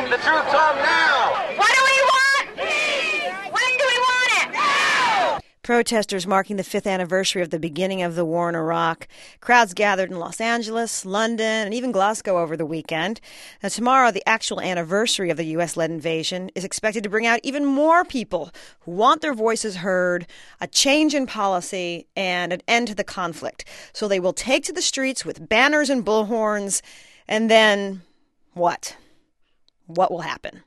the truth told now. What do we want? Peace. When do we want it? Now. Protesters marking the 5th anniversary of the beginning of the war in Iraq. Crowds gathered in Los Angeles, London, and even Glasgow over the weekend. Now, tomorrow, the actual anniversary of the U.S.-led invasion is expected to bring out even more people who want their voices heard, a change in policy, and an end to the conflict. So they will take to the streets with banners and bullhorns, and then what? What will happen?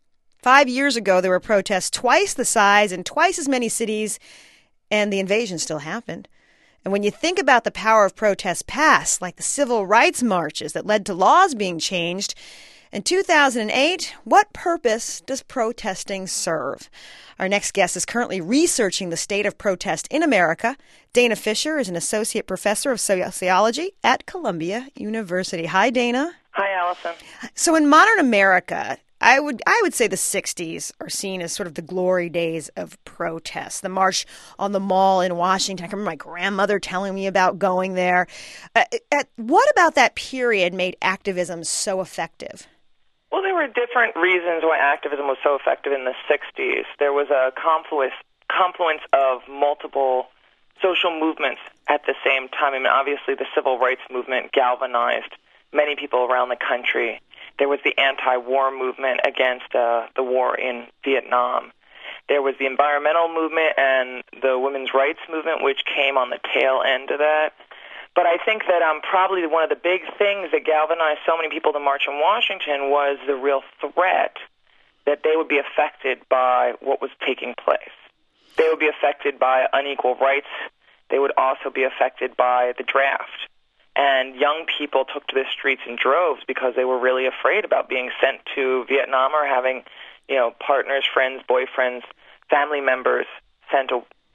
5 years ago, there were protests twice the size in twice as many cities, and the invasion still happened. And when you think about the power of protests past, like the civil rights marches that led to laws being changed, in 2008, what purpose does protesting serve? Our next guest is currently researching the state of protest in America. Dana Fisher is an associate professor of sociology at Columbia University. Hi, Dana. Hi, Allison. So in modern America, I would say the 60s are seen as sort of the glory days of protests. The March on the Mall in Washington, I can remember my grandmother telling me about going there. What about that period made activism so effective? Well, there were different reasons why activism was so effective in the 60s. There was a confluence of multiple social movements at the same time. I mean, obviously, the civil rights movement galvanized many people around the country. There was the anti-war movement against the war in Vietnam. There was the environmental movement and the women's rights movement, which came on the tail end of that. But I think that probably one of the big things that galvanized so many people to march in Washington was the real threat that they would be affected by what was taking place. They would be affected by unequal rights. They would also be affected by the draft. And young people took to the streets in droves because they were really afraid about being sent to Vietnam or having, partners, friends, boyfriends, family members sent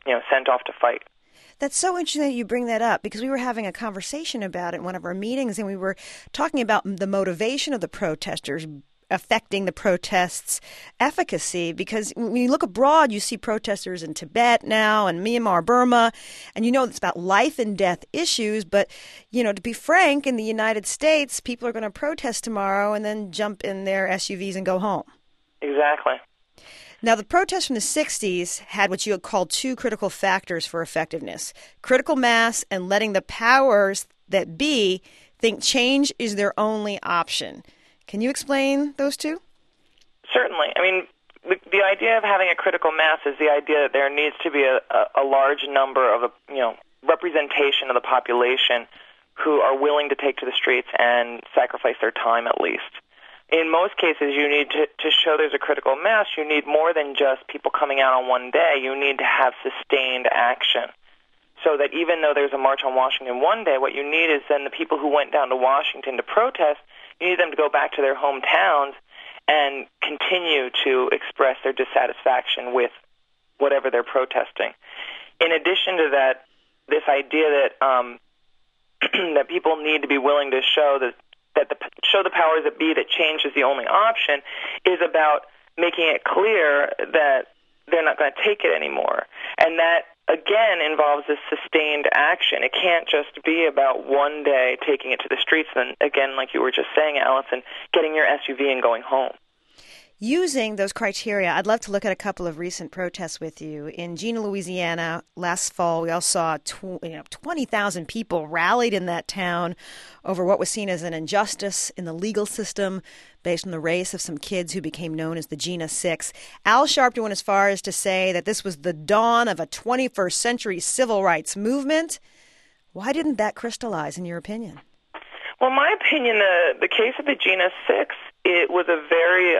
off to fight. That's so interesting that you bring that up, because we were having a conversation about it in one of our meetings, and we were talking about the motivation of the protesters affecting the protests' efficacy, because when you look abroad, you see protesters in Tibet now and Myanmar, Burma, and it's about life and death issues. But, to be frank, in the United States, people are going to protest tomorrow and then jump in their SUVs and go home. Exactly. Now, the protests from the 60s had what you had called two critical factors for effectiveness: critical mass and letting the powers that be think change is their only option. Can you explain those two? Certainly. I mean, the idea of having a critical mass is the idea that there needs to be a large number of, representation of the population who are willing to take to the streets and sacrifice their time at least. In most cases, you need to show there's a critical mass, you need more than just people coming out on one day. You need to have sustained action. So that even though there's a march on Washington one day, what you need is then the people who went down to Washington to protest, you need them to go back to their hometowns and continue to express their dissatisfaction with whatever they're protesting. In addition to that, this idea that that people need to be willing to show show the powers that be that change is the only option is about making it clear that they're not going to take it anymore. And that, again, involves this sustained action. It can't just be about one day taking it to the streets and, again, like you were just saying, Allison, getting your SUV and going home. Using those criteria, I'd love to look at a couple of recent protests with you. In Jena, Louisiana, last fall, we all saw 20,000 people rallied in that town over what was seen as an injustice in the legal system based on the race of some kids who became known as the Jena Six. Al Sharpton went as far as to say that this was the dawn of a 21st century civil rights movement. Why didn't that crystallize, in your opinion? Well, in my opinion, the case of the Jena Six, it was a very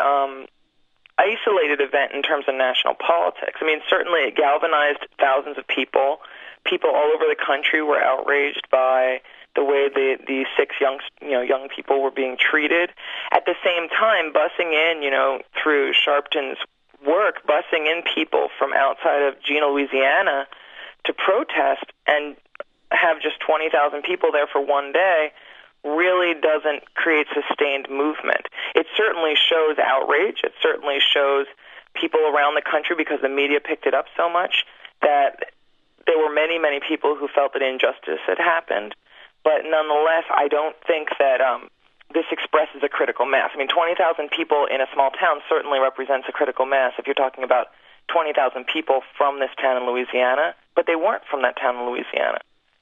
isolated event in terms of national politics. I mean, certainly it galvanized thousands of people. People all over the country were outraged by the way the six young people were being treated. At the same time, bussing in, through Sharpton's work, bussing in people from outside of Jena, Louisiana to protest and have just 20,000 people there for one day really doesn't create sustained movement. It certainly shows outrage. It certainly shows people around the country, because the media picked it up so much, that there were many, many people who felt that injustice had happened. But nonetheless, I don't think that this expresses a critical mass. I mean, 20,000 people in a small town certainly represents a critical mass if you're talking about 20,000 people from this town in Louisiana, but they weren't from that town in Louisiana.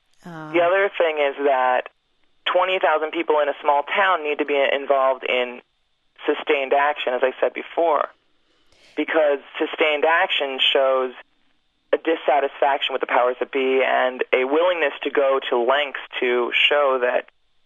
The other thing is that 20,000 people in a small town need to be involved in sustained action, as I said before, because sustained action shows a dissatisfaction with the powers that be and a willingness to go to lengths to show that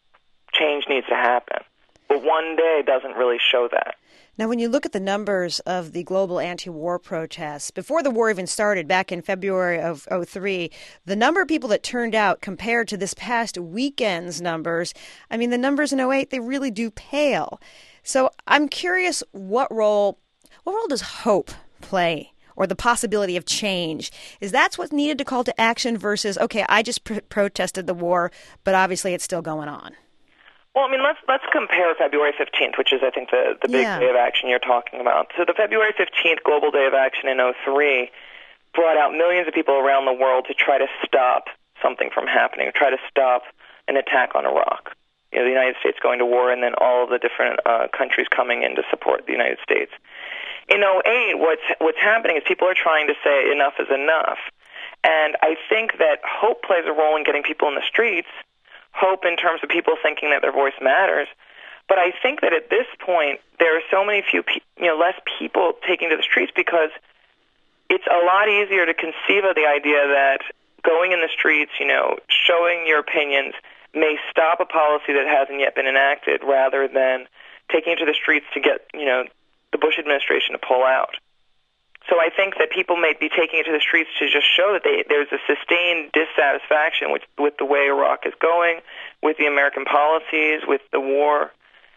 change needs to happen. But one day doesn't really show that. Now, when you look at the numbers of the global anti-war protests, before the war even started back in February of 2003, the number of people that turned out compared to this past weekend's numbers, I mean, the numbers in 2008, they really do pale. So I'm curious, what role does hope play, or the possibility of change? Is that what's needed to call to action versus, okay, I just protested the war, but obviously it's still going on? Well, I mean, let's compare February 15th, which is, I think, the big day of action you're talking about. So the February 15th Global Day of Action in 2003 brought out millions of people around the world to try to stop something from happening, try to stop an attack on Iraq. You know, the United States going to war and then all of the different countries coming in to support the United States. In 2008, what's happening is people are trying to say enough is enough. And I think that hope plays a role in getting people in the streets, hope in terms of people thinking that their voice matters. But I think that at this point, there are so many less people taking to the streets because it's a lot easier to conceive of the idea that going in the streets, showing your opinions may stop a policy that hasn't yet been enacted rather than taking to the streets to get, the Bush administration to pull out. So I think that people may be taking it to the streets to just show that there's a sustained dissatisfaction with the way Iraq is going, with the American policies, with the war.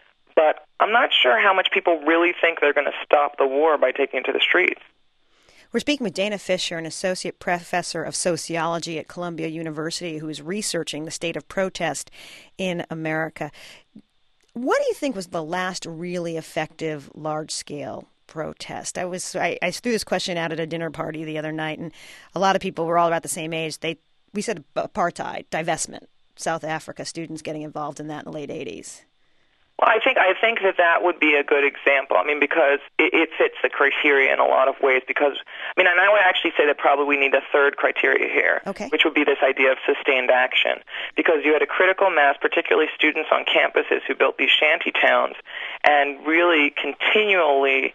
But I'm not sure how much people really think they're going to stop the war by taking it to the streets. We're speaking with Dana Fisher, an associate professor of sociology at Columbia University, who is researching the state of protest in America. What do you think was the last really effective large-scale protest? I threw this question out at a dinner party the other night, and a lot of people were all about the same age. We said apartheid, divestment, South Africa, students getting involved in that in the late 80s. Well, I think that would be a good example. I mean, because it fits the criteria in a lot of ways. Because and I would actually say that probably we need a third criteria here, which would be this idea of sustained action. Because you had a critical mass, particularly students on campuses who built these shanty towns, and really continually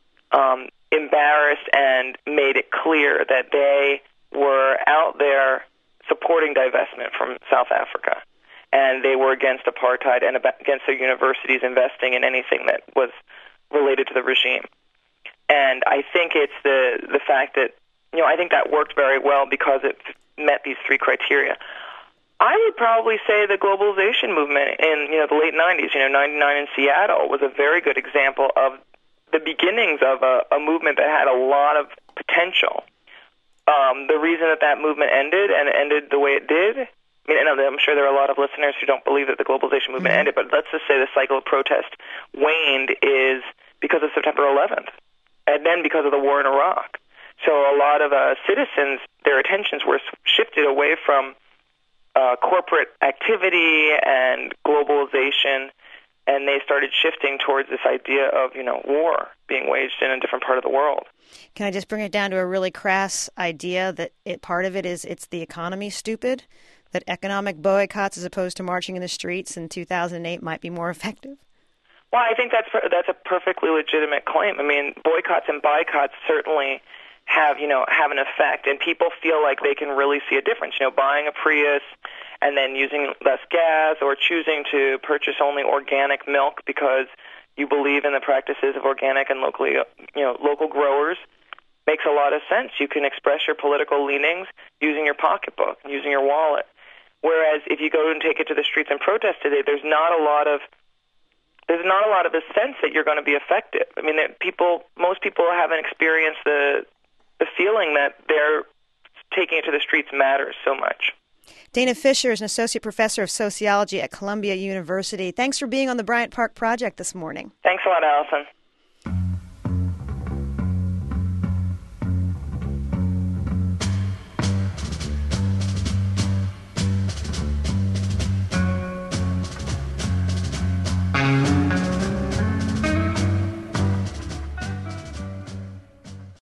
embarrassed and made it clear that they were out there supporting divestment from South Africa. And they were against apartheid and against their universities investing in anything that was related to the regime. And I think it's the fact that, I think that worked very well because it met these three criteria. I would probably say the globalization movement in, the late 90s, 99 in Seattle was a very good example of the beginnings of a movement that had a lot of potential. The reason that movement ended, and it ended the way it did, I'm sure there are a lot of listeners who don't believe that the globalization movement ended, but let's just say the cycle of protest waned is because of September 11th, and then because of the war in Iraq. So a lot of citizens, their attentions were shifted away from corporate activity and globalization, and they started shifting towards this idea of, war being waged in a different part of the world. Can I just bring it down to a really crass idea that part of it is it's the economy, stupid? That economic boycotts as opposed to marching in the streets in 2008 might be more effective? Well, I think that's a perfectly legitimate claim. Boycotts and boycotts certainly have an effect, and people feel like they can really see a difference. Buying a Prius and then using less gas, or choosing to purchase only organic milk because you believe in the practices of organic and local growers makes a lot of sense. You can express your political leanings using your pocketbook, using your wallet. Whereas if you go and take it to the streets and protest today, there's not a lot of a sense that you're going to be effective. Most people haven't experienced the feeling that they're taking it to the streets matters so much. Dana Fisher is an associate professor of sociology at Columbia University. Thanks for being on the Bryant Park Project this morning. Thanks a lot, Allison.